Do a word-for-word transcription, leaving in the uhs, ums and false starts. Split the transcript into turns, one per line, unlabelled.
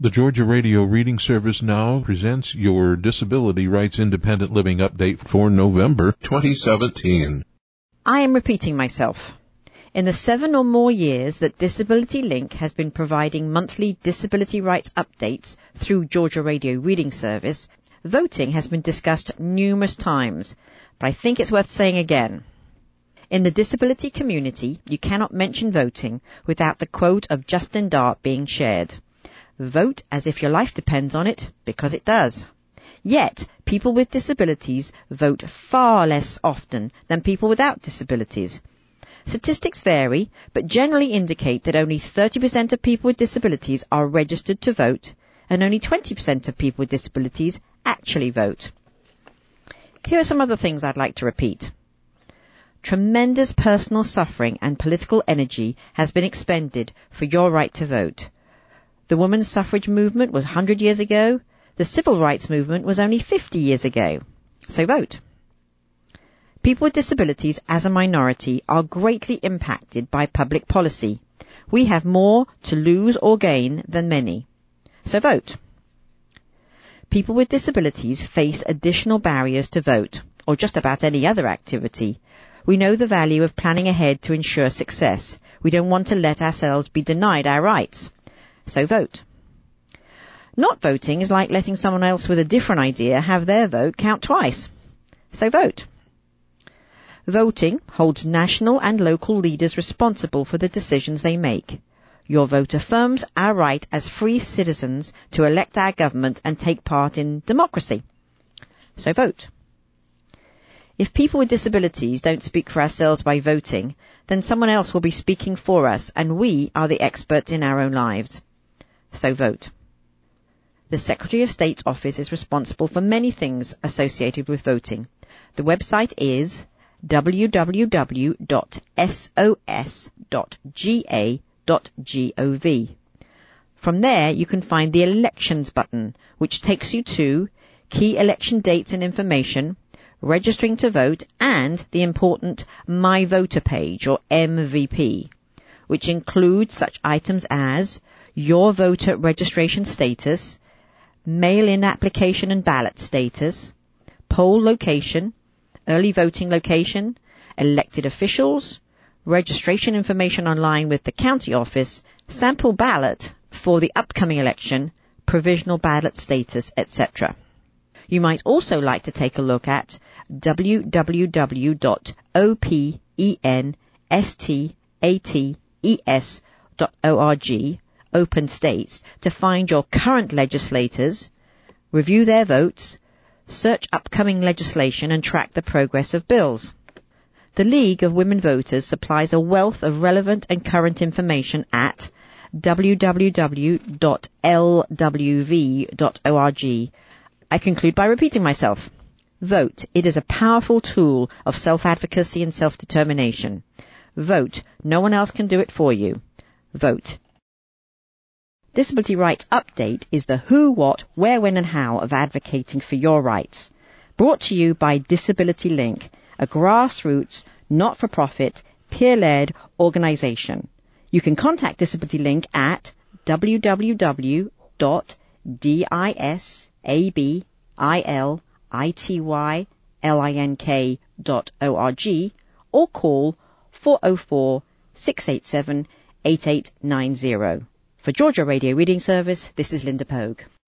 The Georgia Radio Reading Service now presents your Disability Rights Independent Living Update for November twenty seventeen.
I am repeating myself. In the seven or more years that Disability Link has been providing monthly disability rights updates through Georgia Radio Reading Service, voting has been discussed numerous times, but I think it's worth saying again. In the disability community, you cannot mention voting without the quote of Justin Dart being shared. Vote as if your life depends on it, because it does. Yet, people with disabilities vote far less often than people without disabilities. Statistics vary, but generally indicate that only thirty percent of people with disabilities are registered to vote, and only twenty percent of people with disabilities actually vote. Here are some other things I'd like to repeat. Tremendous personal suffering and political energy has been expended for your right to vote. The women's suffrage movement was one hundred years ago. The civil rights movement was only fifty years ago. So vote. People with disabilities as a minority are greatly impacted by public policy. We have more to lose or gain than many. So vote. People with disabilities face additional barriers to vote, or just about any other activity. We know the value of planning ahead to ensure success. We don't want to let ourselves be denied our rights. So vote. Not voting is like letting someone else with a different idea have their vote count twice. So vote. Voting holds national and local leaders responsible for the decisions they make. Your vote affirms our right as free citizens to elect our government and take part in democracy. So vote. If people with disabilities don't speak for ourselves by voting, then someone else will be speaking for us, and we are the experts in our own lives. So vote. The Secretary of State's office is responsible for many things associated with voting. The website is w w w dot s o s dot g a dot gov. From there, you can find the Elections button, which takes you to key election dates and information, registering to vote, and the important My Voter page, or M V P, which includes such items as your voter registration status, mail-in application and ballot status, poll location, early voting location, elected officials, registration information online with the county office, sample ballot for the upcoming election, provisional ballot status, et cetera. You might also like to take a look at w w w dot openstates dot org, Open States, to find your current legislators, review their votes, search upcoming legislation, and track the progress of bills. The League of Women Voters supplies a wealth of relevant and current information at w w w dot l w v dot org. I conclude by repeating myself. Vote. It is a powerful tool of self-advocacy and self-determination. Vote. No one else can do it for you. Vote. Disability Rights Update is the who, what, where, when and how of advocating for your rights. Brought to you by Disability Link, a grassroots, not-for-profit, peer-led organization. You can contact Disability Link at w w w dot disability link dot org or call four oh four, six eight seven, eight eight nine zero. For Georgia Radio Reading Service, this is Linda Pogue.